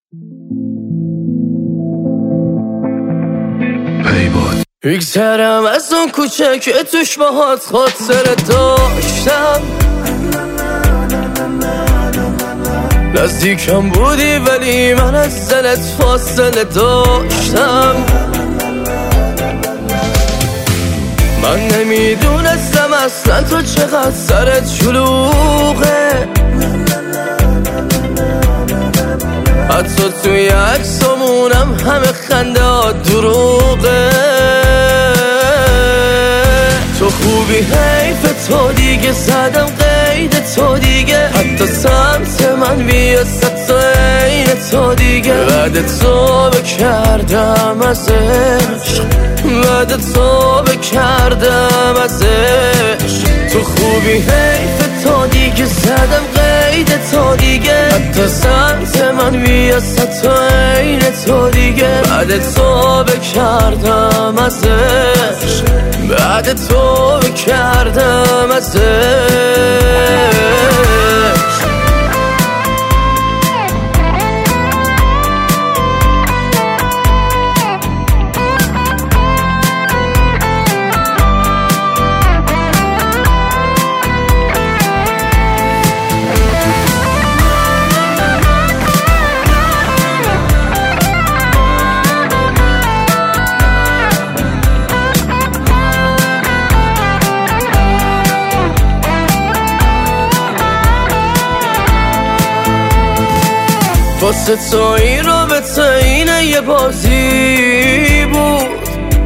میگذرم از اون کوچه که توش باهات خاطره داشتم، نزدیکم بودی ولی من از دلت فاصله داشتم. من نمیدونستم اصلا تو چقدر سرت شلوغه، حتی توی عکسامونم همه خنده ها دروغه. تو خوبی حیف تو دیگه، زدم قید تو دیگه، حتی سمت من بیا ست عین تو دیگه. بعد تو بکردم از عشق، بعد تو بکردم از عشق. تو خوبی حیف تو دیگه، زدم قید تو دیگه، حتی سمت من بیا ست عین تو دیگه. بعد تو بکردم از عشق، بعد تو بکردم از عشق. واسه تو این رابطه اینه یه بازی بود،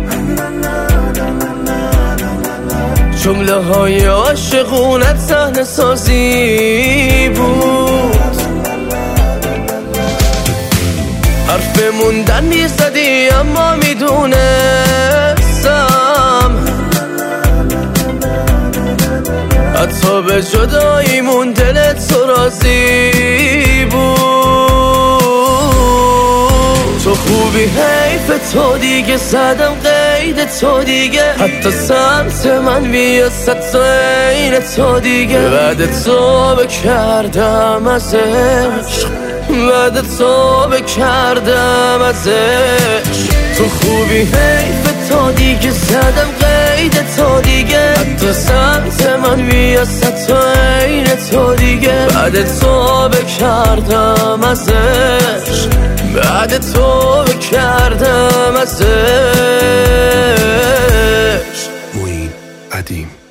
جمله های عاشقونه صحنه سازی بود. حرف موندن میزدی اما میدونستم حتی به جداییمون دلت تو راضی بود. تو خوبی حیف تو دیگه، زدم قید تو دیگه، حتی سمت من بیا ست عین تو دیگه. بعد تو بکردم از عشق، بعد تو بکردم از عشق. تو خوبی حیف تو دیگه، زدم قید تو دیگه، حتی سمت من بیا ست عین تو دیگه. بعد تو بکردم از عشق، بعد تو بکردم از عشق. معین قدیم.